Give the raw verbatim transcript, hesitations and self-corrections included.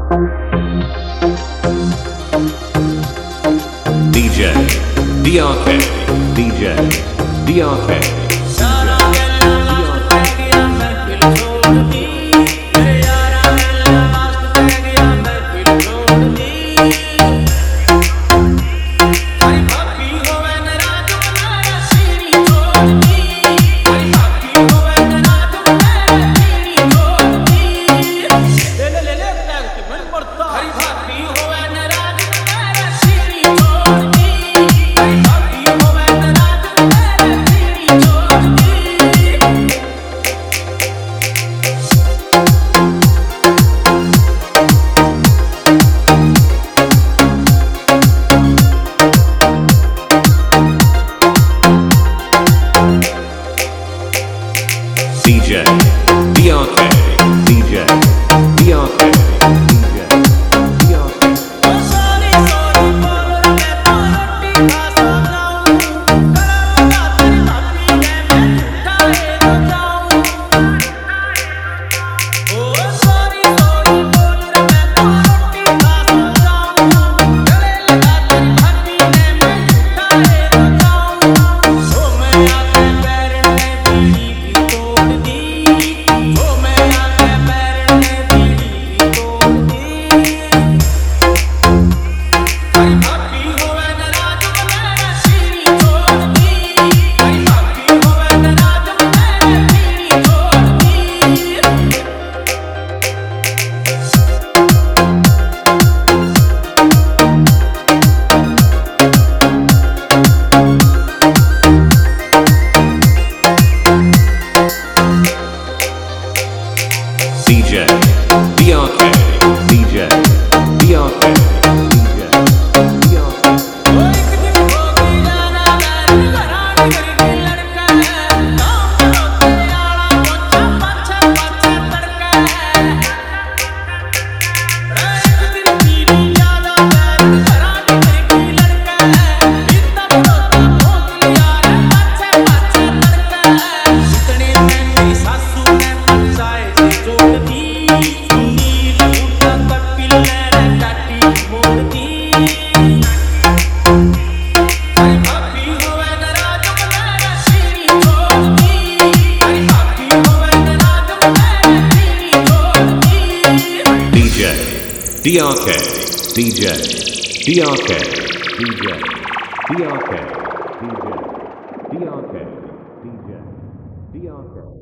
D J D R K D J D R K D J D R K D J D R K D J D R K D J D R K D J D R K D J D R K D R K D J D R K D J D R K D J D R K D J D R K